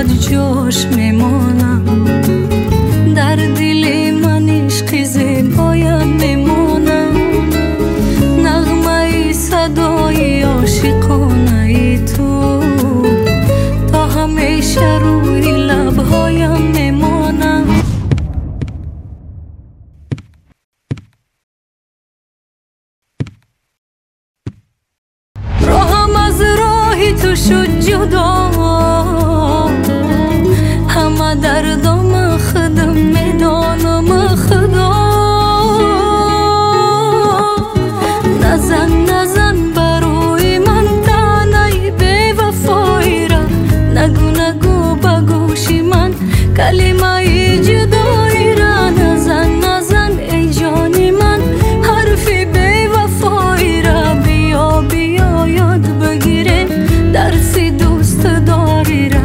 فقط جاش میمانم، در دل من عشق زیبایم میمانم. نغمه صدای عاشقانه تو تا همیشه روی لبهایم میمانم. راهم از راه تو شد جدا، همه دردم خودم میدانم خدا. نزن برای من تنهی بی وفایی را، نگو به گوش من کلمه جدایی را. نزن ای جان من حرفی بی وفایی را. بیا یاد بگیریم درس دوست داری را.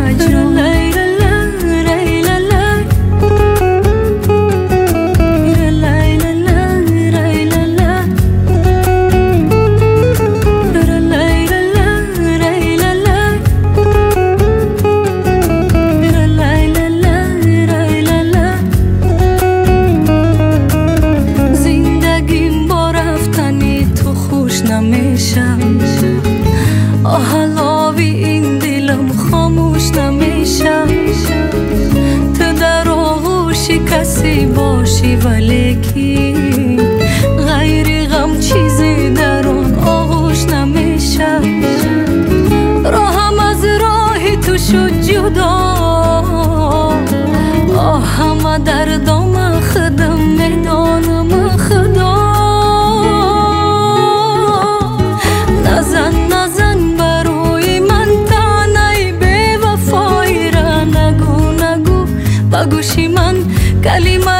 حلاوی این دلم خاموش نمیشه. تو در آغوش کسی باشی ولیکی غیر غم چیزی در آن آغوش نمیشه. راهم از راه تو شد جدا، همه دردم خودم میدانم خدا. نزن برای من تنهی بی وفایی را. نگو به گوش من کلمه